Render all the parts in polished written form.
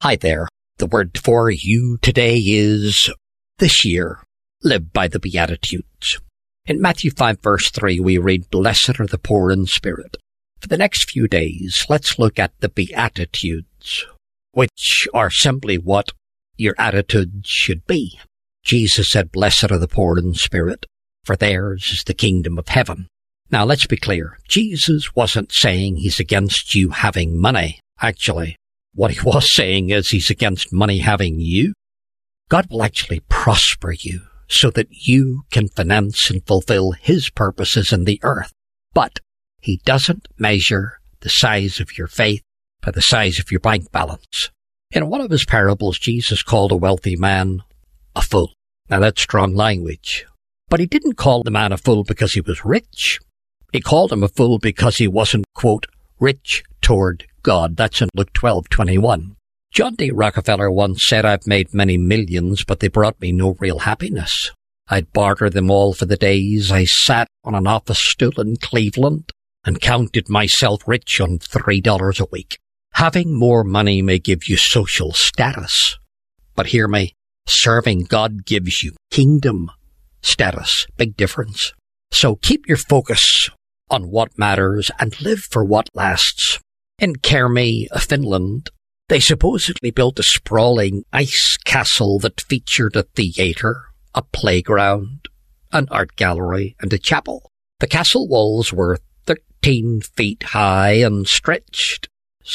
Hi there. The word for you today is this year. Live by the Beatitudes. In Matthew 5 verse 3 we read, "Blessed are the poor in spirit." For the next few days, let's look at the Beatitudes, which are simply what your attitude should be. Jesus said, "Blessed are the poor in spirit, for theirs is the kingdom of heaven." Now let's be clear. Jesus wasn't saying he's against you having money. Actually, what he was saying is he's against money having you. God will actually prosper you so that you can finance and fulfill his purposes in the earth. But he doesn't measure the size of your faith by the size of your bank balance. In one of his parables, Jesus called a wealthy man a fool. Now that's strong language. But he didn't call the man a fool because he was rich. He called him a fool because he wasn't, quote, rich toward God. That's in Luke 12:21. John D. Rockefeller once said, "I've made many millions, but they brought me no real happiness. I'd barter them all for the days I sat on an office stool in Cleveland and counted myself rich on $3 a week." Having more money may give you social status, but hear me, serving God gives you kingdom status. Big difference. So keep your focus on what matters and live for what lasts. In Kermi, Finland, they supposedly built a sprawling ice castle that featured a theatre, a playground, an art gallery, and a chapel. The castle walls were 13 feet high and stretched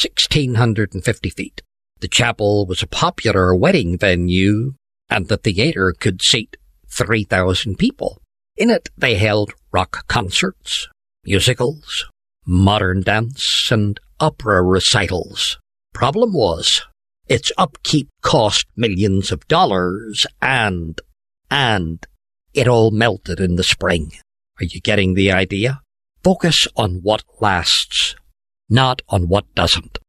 1,650 feet. The chapel was a popular wedding venue, and the theatre could seat 3,000 people. In it, they held rock concerts, musicals, modern dance, and opera recitals. Problem was, its upkeep cost millions of dollars, and it all melted in the spring. Are you getting the idea? Focus on what lasts, not on what doesn't.